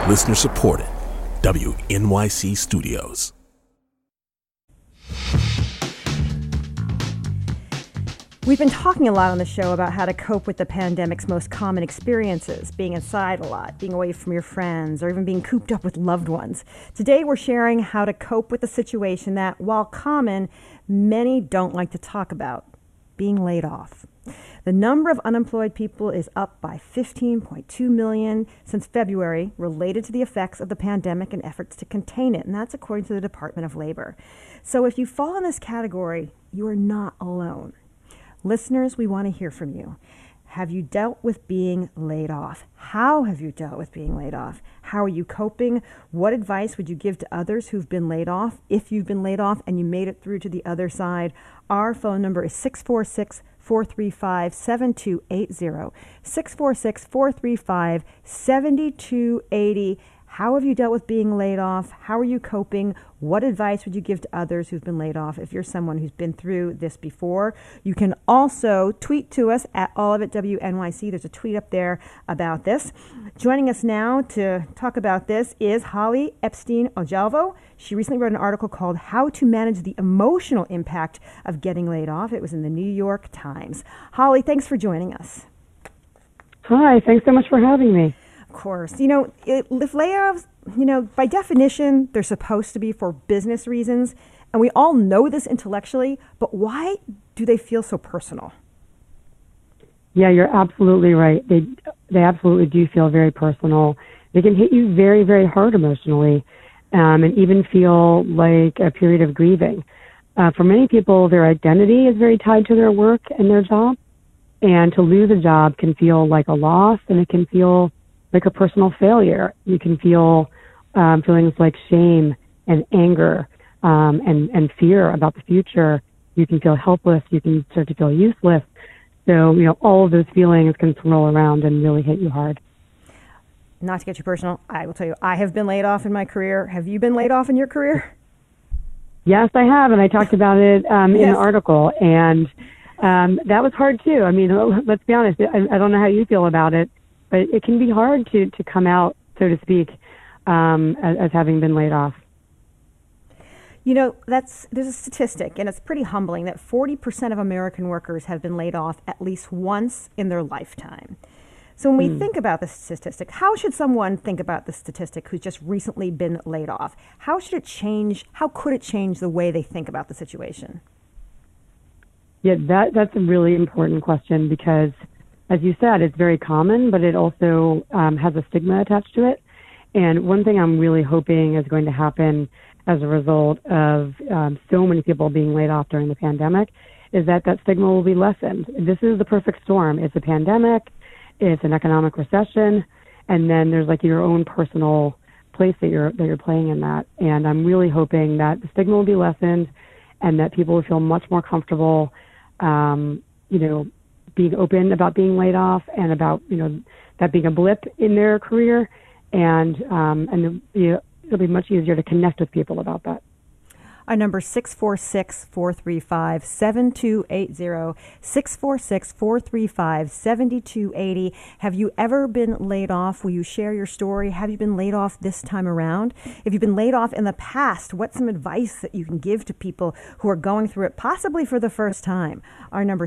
Listener supported. WNYC Studios. We've been talking a lot on the show about how to cope with the pandemic's most common experiences, being inside a lot, being away from your friends, or even being cooped up with loved ones. Today, we're sharing how to cope with a situation that, while common, many don't like to talk about, being laid off. The number of unemployed people is up by 15.2 million since February, related to the effects of the pandemic and efforts to contain it, and that's according to the Department of Labor. So if you fall in this category, you are not alone. Listeners, we want to hear from you. Have you dealt with being laid off? How have you dealt with being laid off? How are you coping? What advice would you give to others who've been laid off? If you've been laid off and you made it through to the other side, our phone number is 646-435-7280. 646-435-7280. How have you dealt with being laid off? How are you coping? What advice would you give to others who've been laid off if you're someone who's been through this before? You can also tweet to us at AllOfItWNYC. There's a tweet up there about this. Joining us now to talk about this is Holly Epstein-Ojalvo. She recently wrote an article called How to Manage the Emotional Impact of Getting Laid Off. It was in the New York Times. Holly, thanks for joining us. Hi, thanks so much for having me. Of course. If layoffs, by definition, they're supposed to be for business reasons. And we all know this intellectually, but why do they feel so personal? Yeah, you're absolutely right. They absolutely do feel very personal. They can hit you very, very hard emotionally, and even feel like a period of grieving. For many people, their identity is very tied to their work and their job. And to lose a job can feel like a loss, and it can feel like a personal failure. You can feel feelings like shame and anger and fear about the future. You can feel helpless. You can start to feel useless. So, all of those feelings can swirl around and really hit you hard. Not to get you personal, I will tell you, I have been laid off in my career. Have you been laid off in your career? Yes, I have, and I talked about it in the article. And that was hard, too. I mean, let's be honest. I don't know how you feel about it, but it can be hard to come out, so to speak, as having been laid off. There's a statistic, and it's pretty humbling, that 40% of American workers have been laid off at least once in their lifetime. So when we think about this statistic, how should someone think about the statistic who's just recently been laid off? How could it change the way they think about the situation? Yeah, that's a really important question because, as you said, it's very common, but it also has a stigma attached to it. And one thing I'm really hoping is going to happen as a result of so many people being laid off during the pandemic is that stigma will be lessened. This is the perfect storm. It's a pandemic, it's an economic recession, and then there's like your own personal place that you're playing in that. And I'm really hoping that the stigma will be lessened and that people will feel much more comfortable, being open about being laid off and about, that being a blip in their career, and it'll be much easier to connect with people about that. Our number 646-435-7280, 646-435-7280. Have you ever been laid off? Will you share your story? Have you been laid off this time around? If you've been laid off in the past, what's some advice that you can give to people who are going through it, possibly for the first time? Our number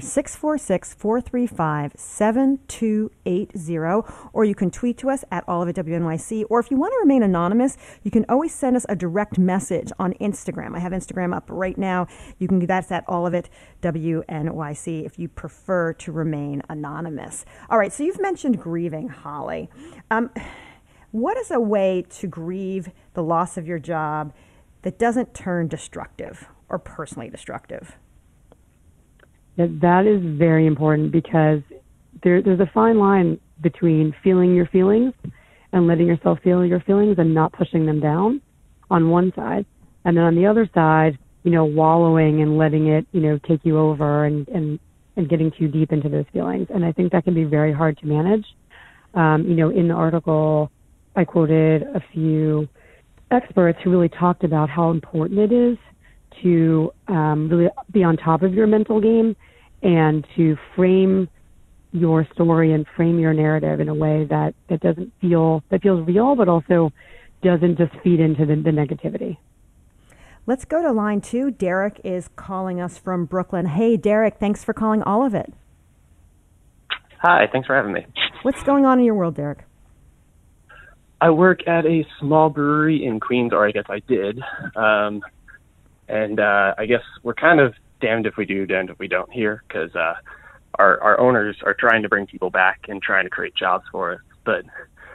646-435-7280, or you can tweet to us at AllOfItWNYC, or if you want to remain anonymous, you can always send us a direct message on Instagram. I have Instagram up right now. You can do that's at AllOfItWNYC if you prefer to remain anonymous. All right, so you've mentioned grieving, Holly. What is a way to grieve the loss of your job that doesn't turn destructive or personally destructive? Yeah, that is very important because there's a fine line between feeling your feelings and letting yourself feel your feelings and not pushing them down on one side. And then on the other side, wallowing and letting it, take you over and getting too deep into those feelings. And I think that can be very hard to manage. In the article, I quoted a few experts who really talked about how important it is to really be on top of your mental game and to frame your story and frame your narrative in a way that feels real, but also doesn't just feed into the negativity. Let's go to line 2. Derek is calling us from Brooklyn. Hey, Derek, thanks for calling All of It. Hi, thanks for having me. What's going on in your world, Derek? I work at a small brewery in Queens, or I guess I did. And I guess we're kind of damned if we do, damned if we don't here, because our owners are trying to bring people back and trying to create jobs for us. But,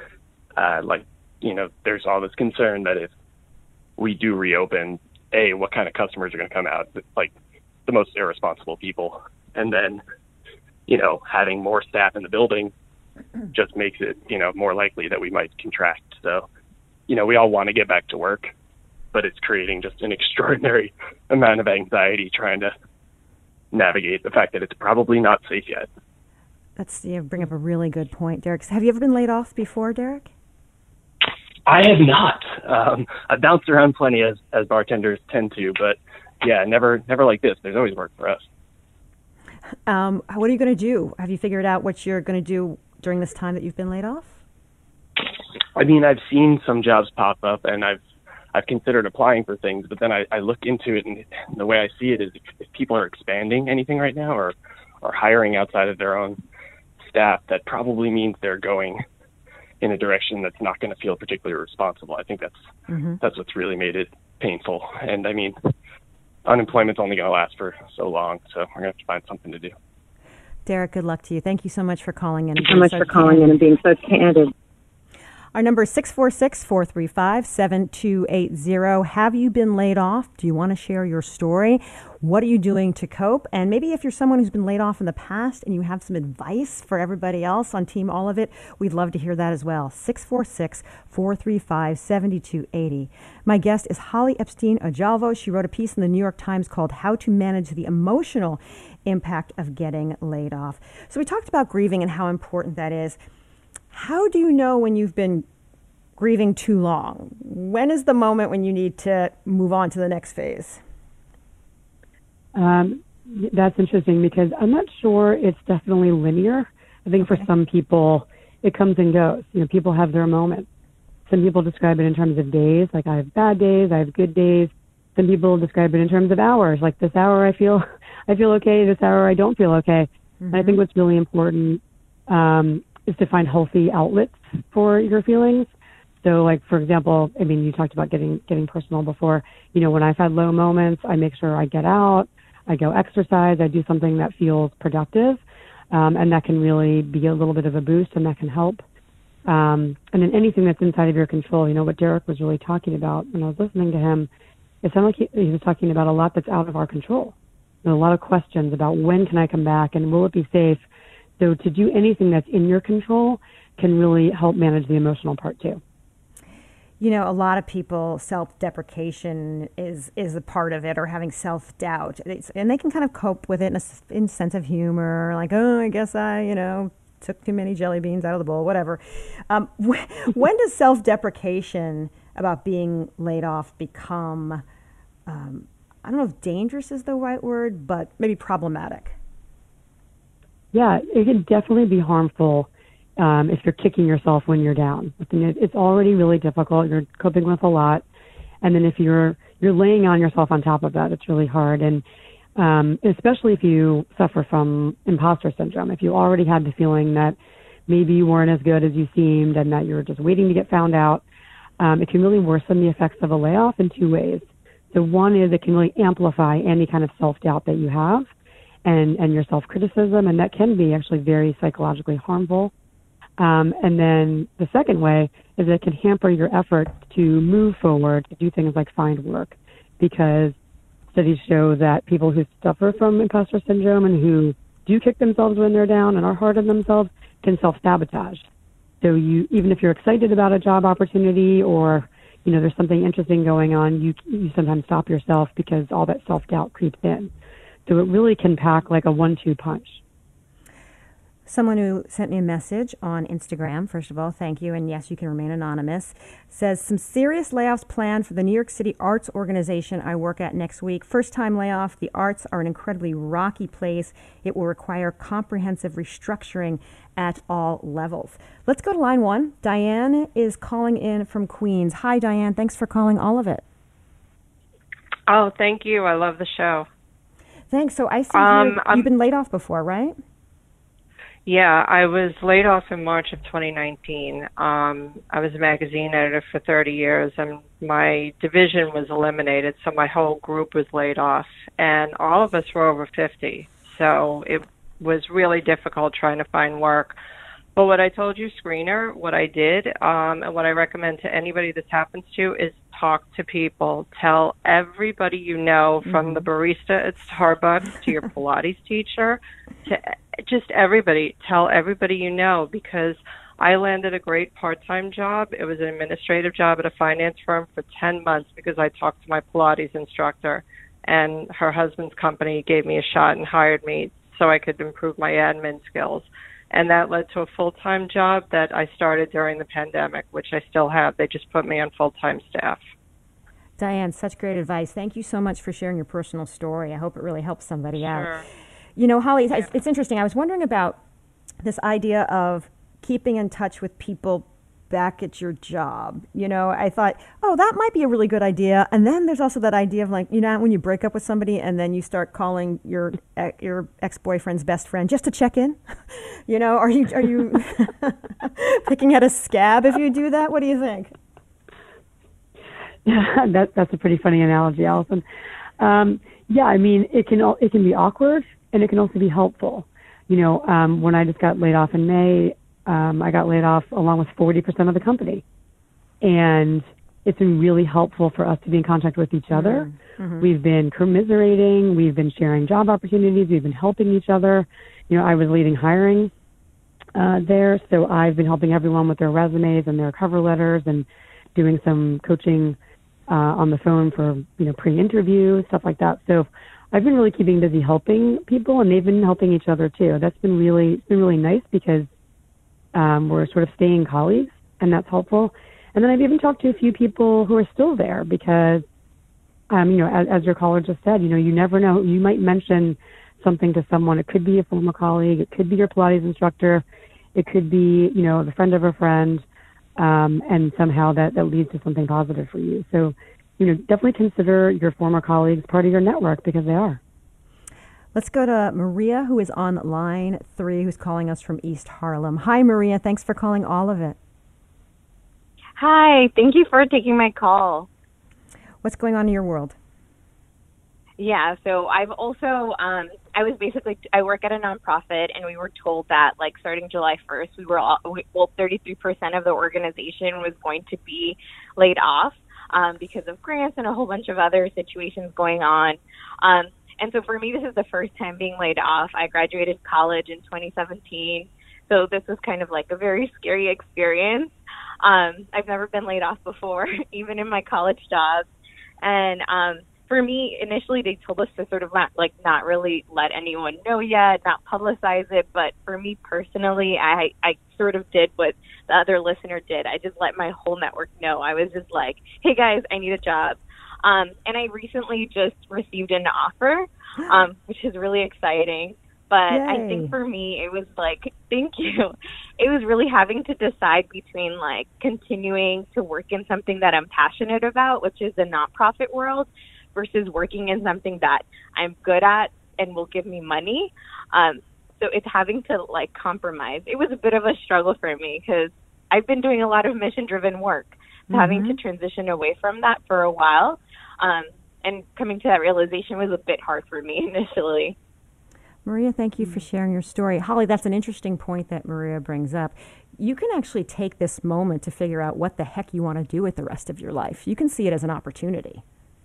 there's all this concern that if we do reopen, what kind of customers are going to come out, like the most irresponsible people. And then, having more staff in the building just makes it, more likely that we might contract. So, we all want to get back to work, but it's creating just an extraordinary amount of anxiety trying to navigate the fact that it's probably not safe yet. You bring up a really good point, Derek. Have you ever been laid off before, Derek? I have not. I've bounced around plenty as bartenders tend to, but yeah, never like this. There's always work for us. What are you going to do? Have you figured out what you're going to do during this time that you've been laid off? I mean, I've seen some jobs pop up, and I've considered applying for things, but then I look into it, and the way I see it is if people are expanding anything right now or hiring outside of their own staff, that probably means they're going in a direction that's not going to feel particularly responsible. I think that's what's really made it painful. And I mean, unemployment's only going to last for so long, so we're going to have to find something to do. Derek, good luck to you. Thank you so much for calling in. Thank you so much for calling in and being so candid. Our number is 646-435-7280. Have you been laid off? Do you want to share your story? What are you doing to cope? And maybe if you're someone who's been laid off in the past and you have some advice for everybody else on Team All of It, we'd love to hear that as well. 646-435-7280. My guest is Holly Epstein-Ojalvo. She wrote a piece in the New York Times called How to Manage the Emotional Impact of Getting Laid Off. So we talked about grieving and how important that is. How do you know when you've been grieving too long? When is the moment when you need to move on to the next phase? That's interesting because I'm not sure it's definitely linear. I think for some people, it comes and goes. People have their moments. Some people describe it in terms of days, like I have bad days, I have good days. Some people describe it in terms of hours, like this hour I feel okay, this hour I don't feel okay. And I think what's really important is to find healthy outlets for your feelings. So, like, for example, I mean, you talked about getting personal before. When I've had low moments, I make sure I get out, I go exercise, I do something that feels productive, and that can really be a little bit of a boost, and that can help. And then anything that's inside of your control, what Derek was really talking about when I was listening to him, it sounded like he was talking about a lot that's out of our control. There are a lot of questions about when can I come back and will it be safe? So to do anything that's in your control can really help manage the emotional part too. A lot of people, self-deprecation is a part of it, or having self-doubt. And they can kind of cope with it in a sense of humor, like, oh, I guess I, took too many jelly beans out of the bowl, whatever. When does self-deprecation about being laid off become, I don't know if dangerous is the right word, but maybe problematic? Yeah, it can definitely be harmful if you're kicking yourself when you're down. It's already really difficult. You're coping with a lot. And then if you're laying on yourself on top of that, it's really hard. And especially if you suffer from imposter syndrome, if you already had the feeling that maybe you weren't as good as you seemed and that you're just waiting to get found out, it can really worsen the effects of a layoff in two ways. So one is it can really amplify any kind of self-doubt that you have and your self-criticism, and that can be actually very psychologically harmful. And then the second way is it can hamper your efforts to move forward, to do things like find work, because studies show that people who suffer from imposter syndrome and who do kick themselves when they're down and are hard on themselves can self-sabotage. So even if you're excited about a job opportunity or there's something interesting going on, you sometimes stop yourself because all that self-doubt creeps in. So it really can pack like a 1-2 punch. Someone who sent me a message on Instagram, first of all, thank you, and yes, you can remain anonymous, says, some serious layoffs planned for the New York City arts organization I work at next week. First time layoff. The arts are an incredibly rocky place. It will require comprehensive restructuring at all levels. Let's go to line 1. Diane is calling in from Queens. Hi, Diane. Thanks for calling All of It. Oh, thank you. I love the show. Thanks. So I see you've been laid off before, right? Yeah, I was laid off in March of 2019. I was a magazine editor for 30 years, and my division was eliminated, so my whole group was laid off, and all of us were over 50. So it was really difficult trying to find work. But what I told you, Screener, what I did, and what I recommend to anybody this happens to, is talk to people. Tell everybody you know, from the barista at Starbucks to your Pilates teacher, to just everybody. Tell everybody you know, because I landed a great part-time job. It was an administrative job at a finance firm for 10 months because I talked to my Pilates instructor, and her husband's company gave me a shot and hired me so I could improve my admin skills. And that led to a full-time job that I started during the pandemic, which I still have. They just put me on full-time staff. Diane, such great advice. Thank you so much for sharing your personal story. I hope it really helps somebody out. You know, Holly, it's interesting. I was wondering about this idea of keeping in touch with people back at your job. You know, I thought, oh, that might be a really good idea. And then there's also that idea of, like, you know, when you break up with somebody and then you start calling your ex-boyfriend's best friend just to check in. You know, are you picking at a scab if you do that? What do you think? Yeah, that's a pretty funny analogy, Allison. Yeah, I mean, it can be awkward, and it can also be helpful. You know, when I just got laid off in May, I got laid off along with 40% of the company. And it's been really helpful for us to be in contact with each other. Mm-hmm. We've been commiserating. We've been sharing job opportunities. We've been helping each other. You know, I was leading hiring there, so I've been helping everyone with their resumes and their cover letters and doing some coaching on the phone for, you know, pre-interview, stuff like that. So I've been really keeping busy helping people, and they've been helping each other too. That's been really nice because we're sort of staying colleagues, and that's helpful. And then I've even talked to a few people who are still there because, you know, as your caller just said, you know, you never know. You might mention something to someone. It could be a former colleague. It could be your Pilates instructor. It could be, you know, the friend of a friend, and somehow that leads to something positive for you. So, you know, definitely consider your former colleagues part of your network, because they are. Let's go to Maria, who is on line 3, who's calling us from East Harlem. Hi, Maria. Thanks for calling All of It. Hi. Thank you for taking my call. What's going on in your world? Yeah, so I've also, I work at a nonprofit, and we were told that, like, starting July 1st, 33% of the organization was going to be laid off because of grants and a whole bunch of other situations going on. And so for me, this is the first time being laid off. I graduated college in 2017, so this was kind of like a very scary experience. I've never been laid off before, even in my college jobs. And for me, initially they told us to sort of not really let anyone know yet, not publicize it. But for me personally, I sort of did what the other listener did. I just let my whole network know. I was just like, hey guys, I need a job. And I recently just received an offer, which is really exciting. But Yay. I think for me, it was like, thank you. It was really having to decide between, like, continuing to work in something that I'm passionate about, which is the nonprofit world, versus working in something that I'm good at and will give me money. So it's having to, like, compromise. It was a bit of a struggle for me because I've been doing a lot of mission-driven work. So having to transition away from that for a while, and coming to that realization was a bit hard for me initially. Maria, thank you for sharing your story. Holly, that's an interesting point that Maria brings up. You can actually take this moment to figure out what the heck you want to do with the rest of your life. You can see it as an opportunity.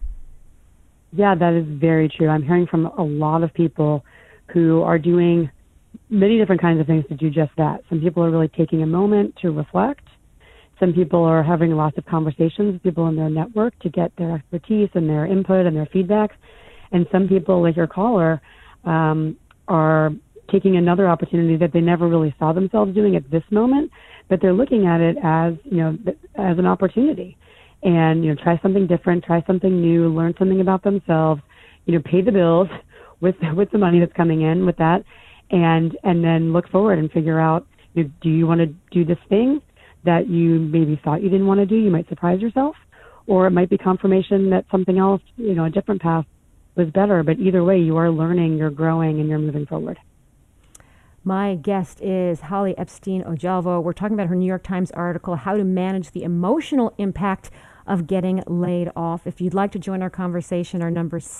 Yeah, that is very true. I'm hearing from a lot of people who are doing many different kinds of things to do just that. Some people are really taking a moment to reflect. Some people are having lots of conversations with people in their network to get their expertise and their input and their feedback. And some people, like your caller, are taking another opportunity that they never really saw themselves doing at this moment, but they're looking at it as, as an opportunity. And, try something different, try something new, learn something about themselves, pay the bills with the money that's coming in with that, and then look forward and figure out, do you want to do this thing that you maybe thought you didn't want to do? You might surprise yourself, or it might be confirmation that something else, a different path was better. But either way, you are learning, you're growing, and you're moving forward. My guest is Holly Epstein-Ojalvo. We're talking about her New York Times article, How to Manage the Emotional Impact of Getting Laid Off. If you'd like to join our conversation, our number is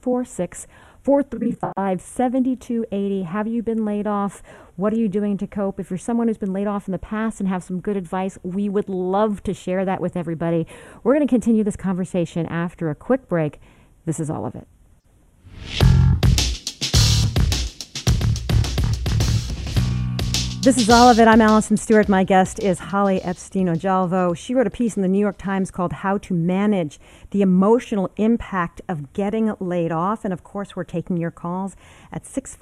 646-435-7280. Have you been laid off? What are you doing to cope? If you're someone who's been laid off in the past and have some good advice, we would love to share that with everybody. We're going to continue this conversation after a quick break. This is All of It. This is All of It. I'm Allison Stewart. My guest is Holly Epstein-Ojalvo. She wrote a piece in the New York Times called How to Manage the Emotional Impact of Getting Laid Off. And of course, we're taking your calls at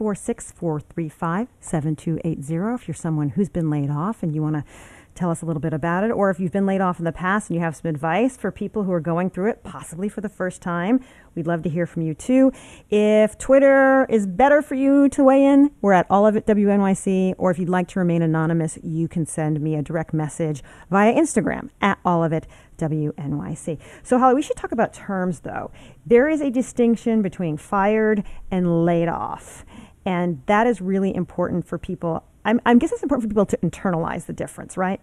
646-435-7280 if you're someone who's been laid off and you want to tell us a little bit about it, or if you've been laid off in the past and you have some advice for people who are going through it, possibly for the first time. We'd love to hear from you too. If Twitter is better for you to weigh in, we're at All of It WNYC, or if you'd like to remain anonymous, you can send me a direct message via Instagram at All of It WNYC. So Holly, we should talk about terms though. There is a distinction between fired and laid off, and that is really important for people. I guess it's important for people to internalize the difference, right?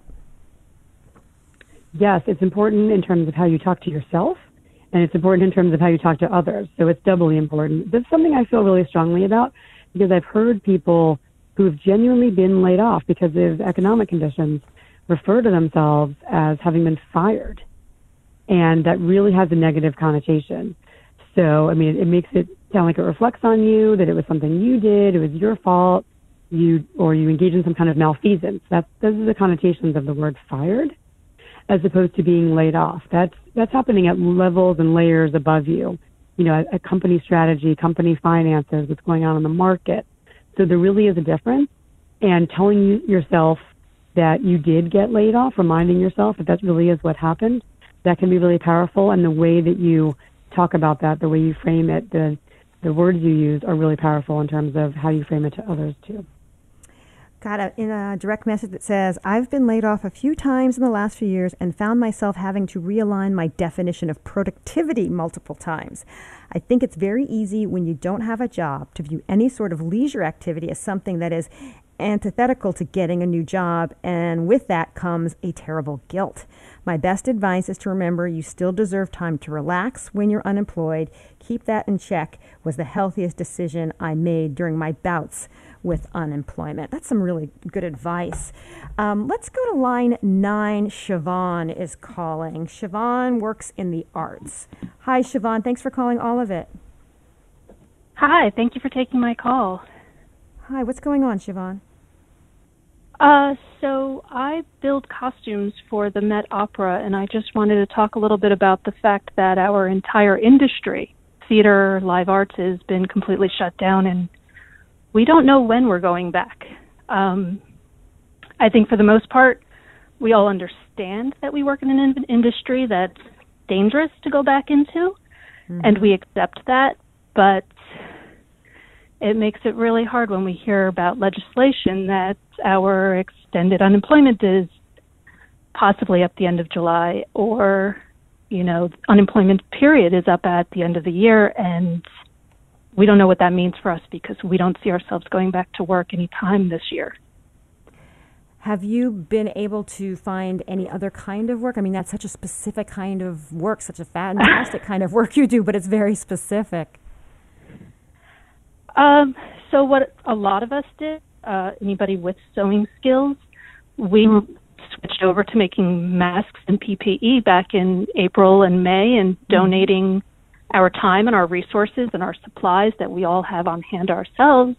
Yes, it's important in terms of how you talk to yourself, and it's important in terms of how you talk to others. So it's doubly important. That's something I feel really strongly about, because I've heard people who have genuinely been laid off because of economic conditions refer to themselves as having been fired. And that really has a negative connotation. So, it makes it sound like it reflects on you, that it was something you did, it was your fault, you engage in some kind of malfeasance. Those are the connotations of the word fired, as opposed to being laid off. That's happening at levels and layers above you. A company strategy, company finances, what's going on in the market. So there really is a difference. And telling yourself that you did get laid off, reminding yourself that really is what happened, that can be really powerful. And the way that you talk about that, the way you frame it, the words you use are really powerful in terms of how you frame it to others too. Got in a direct message that says, I've been laid off a few times in the last few years and found myself having to realign my definition of productivity multiple times. I think it's very easy when you don't have a job to view any sort of leisure activity as something that is antithetical to getting a new job, and with that comes a terrible guilt. My best advice is to remember you still deserve time to relax when you're unemployed. Keep that in check was the healthiest decision I made during my bouts with unemployment. That's some really good advice. Let's go to line 9. Siobhan is calling. Siobhan works in the arts. Hi, Siobhan. Thanks for calling All of It. Hi. Thank you for taking my call. Hi. What's going on, Siobhan? So I build costumes for the Met Opera, and I just wanted to talk a little bit about the fact that our entire industry, theater, live arts, has been completely shut down, and we don't know when we're going back. I think for the most part, we all understand that we work in an industry that's dangerous to go back into, and we accept that, but it makes it really hard when we hear about legislation that our extended unemployment is possibly up the end of July, or, unemployment period is up at the end of the year, and we don't know what that means for us because we don't see ourselves going back to work any time this year. Have you been able to find any other kind of work? That's such a specific kind of work, such a fantastic kind of work you do, but it's very specific. So what a lot of us did, anybody with sewing skills, we switched over to making masks and PPE back in April and May and donating our time and our resources and our supplies that we all have on hand ourselves,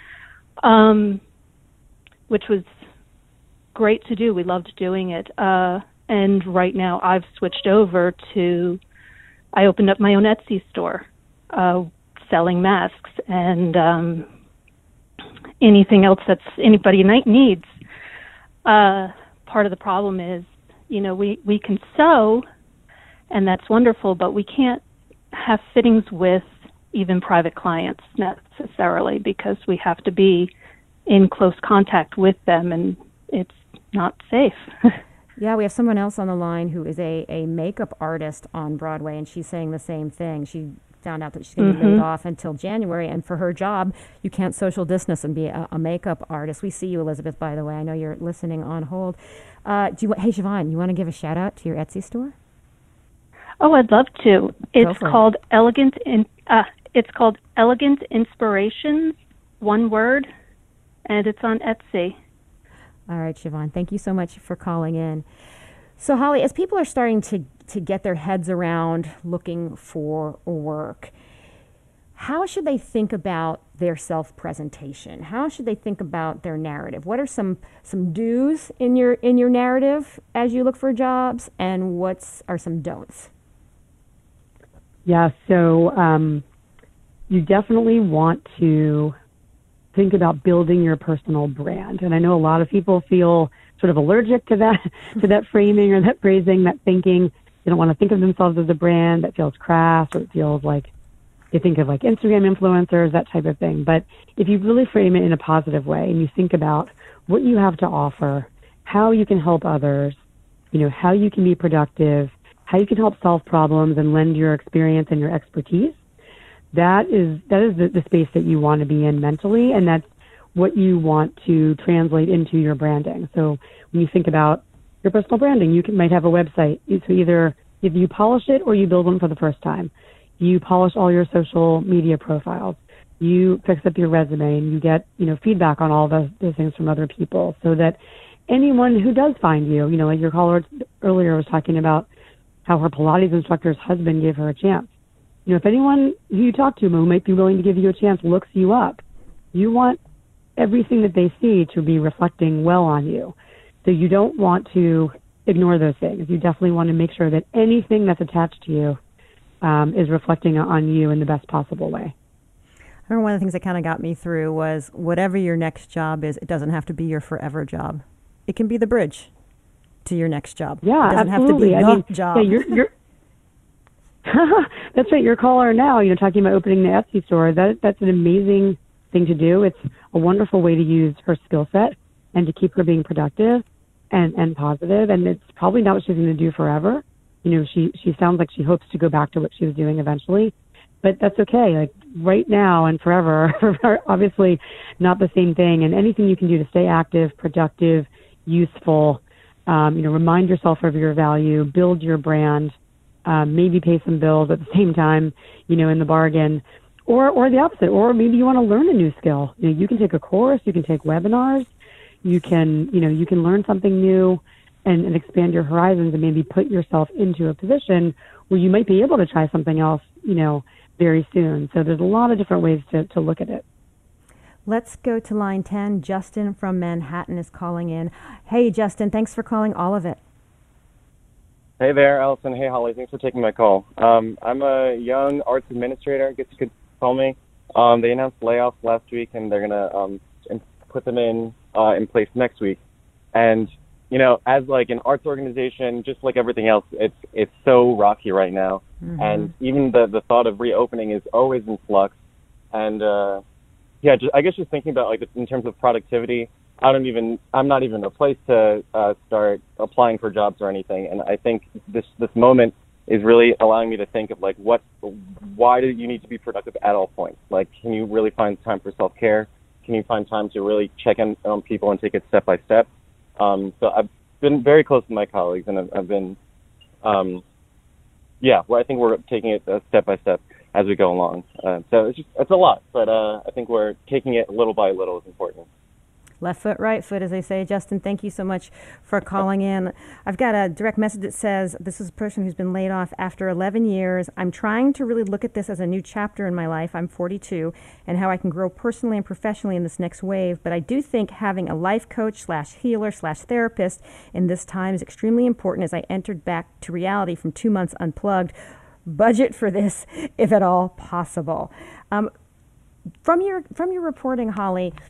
which was great to do. We loved doing it. And right now I've switched over I opened up my own Etsy store, selling masks, and anything else that's anybody needs. Part of the problem is, we can sew, and that's wonderful, but we can't have fittings with even private clients necessarily, because we have to be in close contact with them, and it's not safe. Yeah, we have someone else on the line who is a makeup artist on Broadway, and she's saying the same thing. She found out that she's going to be laid off until January, and for her job, you can't social distance and be a makeup artist. We see you, Elizabeth, by the way. I know you're listening on hold. Hey, Siobhan, you want to give a shout out to your Etsy store? Oh, I'd love to. It's called Elegant Inspirations, one word, and it's on Etsy. All right, Siobhan, thank you so much for calling in. So, Holly, as people are starting to get their heads around looking for work, how should they think about their self-presentation? How should they think about their narrative? What are some do's in your narrative as you look for jobs, and what are some don'ts? Yeah, so you definitely want to think about building your personal brand. And I know a lot of people feel sort of allergic to that framing or that phrasing, that thinking. They don't want to think of themselves as a brand. That feels crass, or it feels like they think of like Instagram influencers, that type of thing. But if you really frame it in a positive way and you think about what you have to offer, how you can help others, how you can be productive, how you can help solve problems and lend your experience and your expertise, that is the space that you want to be in mentally, and that's what you want to translate into your branding. So when you think about your personal branding, you might have a website. So either if you polish it or you build one for the first time. You polish all your social media profiles. You fix up your resume, and you get feedback on all those things from other people, so that anyone who does find you, like your caller earlier was talking about how her Pilates instructor's husband gave her a chance. If anyone who you talk to who might be willing to give you a chance looks you up, you want everything that they see to be reflecting well on you. So you don't want to ignore those things. You definitely want to make sure that anything that's attached to you is reflecting on you in the best possible way. I remember one of the things that kind of got me through was whatever your next job is, it doesn't have to be your forever job. It can be the bridge to your next job. Yeah, it doesn't absolutely. have to be the job. Yeah, you're that's right. Your caller now, talking about opening the Etsy store. That's an amazing thing to do. It's a wonderful way to use her skill set and to keep her being productive and positive. And it's probably not what she's going to do forever. She sounds like she hopes to go back to what she was doing eventually, but that's okay. Like right now and forever are obviously not the same thing. And anything you can do to stay active, productive, useful, remind yourself of your value, build your brand, maybe pay some bills at the same time, in the bargain, or the opposite, or maybe you want to learn a new skill. You can take a course, you can take webinars, you can learn something new and expand your horizons, and maybe put yourself into a position where you might be able to try something else, very soon. So there's a lot of different ways to look at it. Let's go to line 10. Justin from Manhattan is calling in. Hey, Justin, thanks for calling all of it. Hey there, Allison. Hey, Holly. Thanks for taking my call. I'm a young arts administrator, I guess you could call me. They announced layoffs last week, and they're going to put them in place next week. And, as like an arts organization, just like everything else, it's so rocky right now. Mm-hmm. And even the thought of reopening is always in flux. And, I guess just thinking about like in terms of productivity, I'm not even in a place to start applying for jobs or anything. And I think this moment is really allowing me to think of like why do you need to be productive at all points? Like, can you really find time for self-care? Can you find time to really check in on people and take it step by step? So I've been very close to my colleagues, and I've been, I think we're taking it step by step as we go along. So it's a lot, but I think we're taking it little by little is important. Left foot, right foot, as they say. Justin, thank you so much for calling in. I've got a direct message that says, this is a person who's been laid off after 11 years. I'm trying to really look at this as a new chapter in my life. I'm 42, and how I can grow personally and professionally in this next wave. But I do think having a life coach / healer / therapist in this time is extremely important as I entered back to reality from 2 months unplugged. Budget for this, if at all possible. From your reporting, Holly,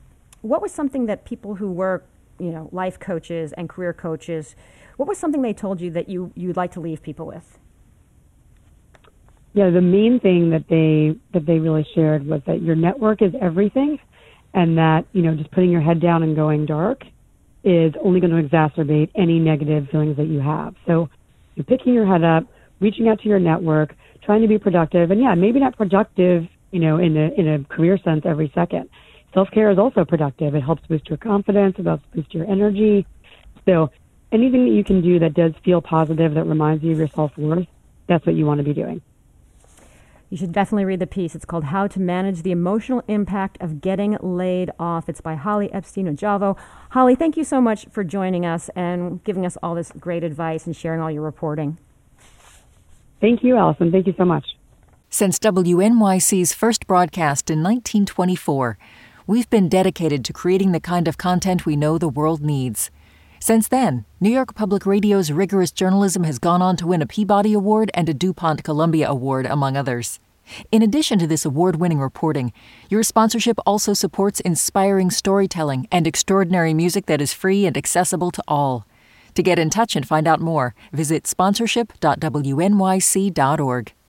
what was something that people who were, life coaches and career coaches, what was something they told you that you'd like to leave people with? Yeah, the main thing that they really shared was that your network is everything, and that, just putting your head down and going dark is only going to exacerbate any negative feelings that you have. So you're picking your head up, reaching out to your network, trying to be productive, and maybe not productive, in a career sense every second. Self-care is also productive. It helps boost your confidence, it helps boost your energy. So anything that you can do that does feel positive, that reminds you of your self-worth, that's what you want to be doing. You should definitely read the piece. It's called How to Manage the Emotional Impact of Getting Laid Off. It's by Holly Epstein-Ojavo. Holly, thank you so much for joining us and giving us all this great advice and sharing all your reporting. Thank you, Allison. Thank you so much. Since WNYC's first broadcast in 1924, we've been dedicated to creating the kind of content we know the world needs. Since then, New York Public Radio's rigorous journalism has gone on to win a Peabody Award and a DuPont Columbia Award, among others. In addition to this award-winning reporting, your sponsorship also supports inspiring storytelling and extraordinary music that is free and accessible to all. To get in touch and find out more, visit sponsorship.wnyc.org.